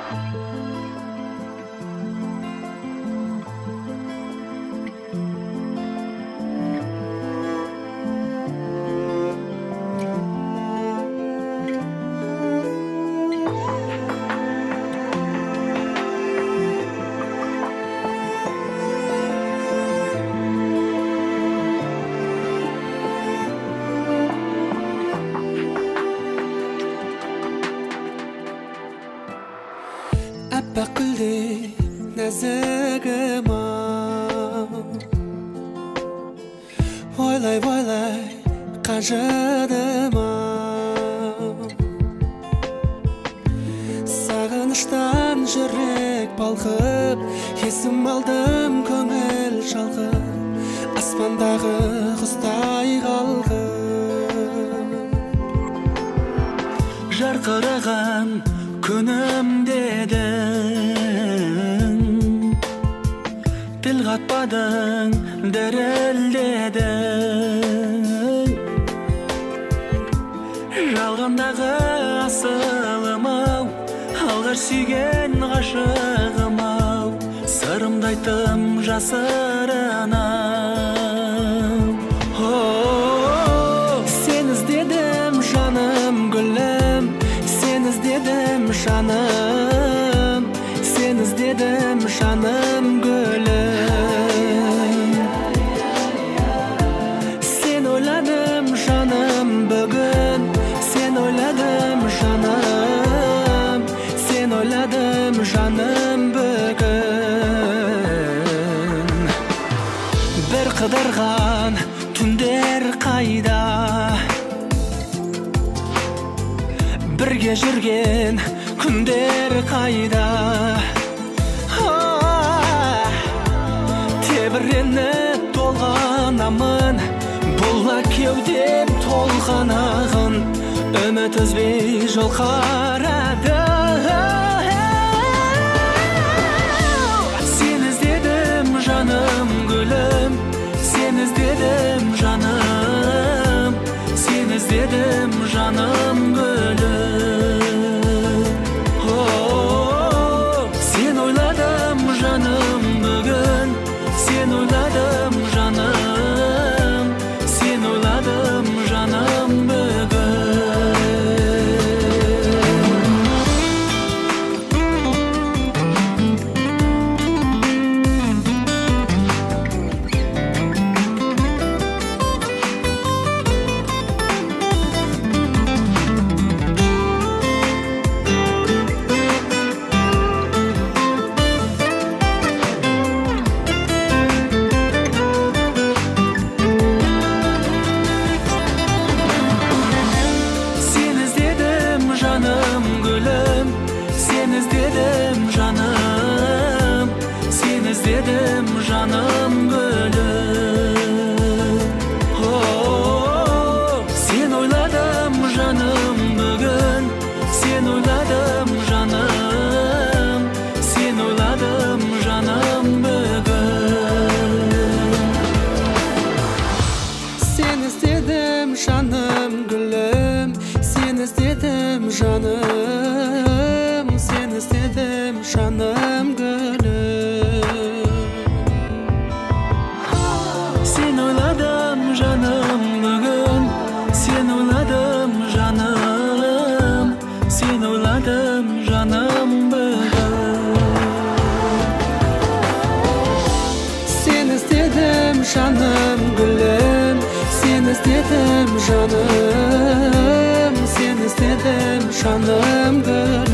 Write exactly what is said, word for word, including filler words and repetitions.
Аппақ гүлдей нәзігім ау, ойлай ойлай қажыдым ау, сағыныштан жүрек балқып, есім алдым көңіл шалқып, аспандағы құстай қалғып. Жарқыраған күнім дедің, тіл қатпадың, дірілдедің. Жалғандағы асылым-ау, алғаш сүйген ғашығым-ау, сырымды айттым жасырынам. Сен іздедім жаным гүлім, сен іздедім жаным, сен іздедім жаным гүлім. Сен ойладым жаным бүгін, сен ойладым жаным, сен ойладым жаным бүгін. Бір қыдырған түндер қайда, бірге жүрген күндер қайда. Тебіреніп толғанамын, бұлла кеудем толғанағын, үміт үзбей жол қарады. Сен іздедім жаным гүлім, сен іздедім жаным, сен іздедім жаным гүлім. Сен ойладым жаным бүгін, сен ойладым жаным, сен ойладым жаным жаным, сен іздедім жаным гүлім. Сен ойладым жаным бүгін, сен ойладым жаным, сен ойладым жаным бүгін. Сен іздедім жаным гүлім, сен іздедім жаным, сен іздедім жаным гүлім.